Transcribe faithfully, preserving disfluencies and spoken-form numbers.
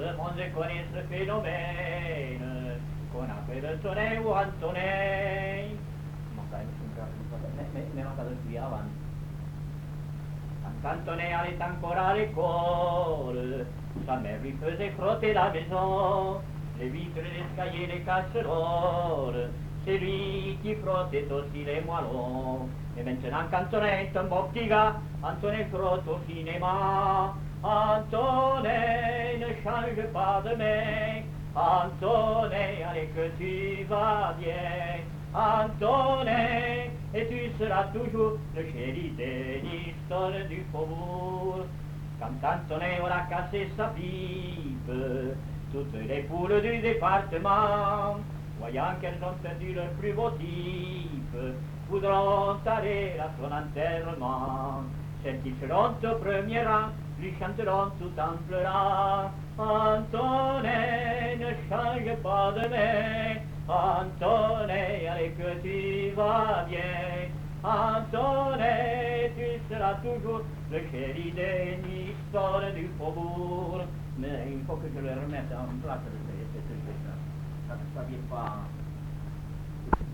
le monde connaît ce phénomène qu'on appelle Antonin ou Antonin. Ma sai, mi manca del qui avanti. Quand Antonin allait encore à l'école, sa mère lui faisait frotter la maison, les vitres, les escaliers, les casseroles. C'est lui qui frottait aussi les moellons. Et maintenant qu'Antonin est un beau petit gars, Antonin frotte au cinéma. Antonin, ne change pas de main. Antonin, allez que tu vas bien. Antonin, et tu seras toujours le chéri des histoires du faubourg. Quand Antonin aura cassé sa pipe, toutes les poules du département, voyant qu'elles ont perdu leur plus beau type, voudront aller à son enterrement. Celles qui seront au premier rang lui chanteront tout en pleurant. Antonin, ne change pas de main. Antonin, allez que tu vas bien. Antonin, tu seras toujours le chéri des histoires du faubourg. Mais il faut que je le remette en place, cette chose-là. Ça ne s'habille pas.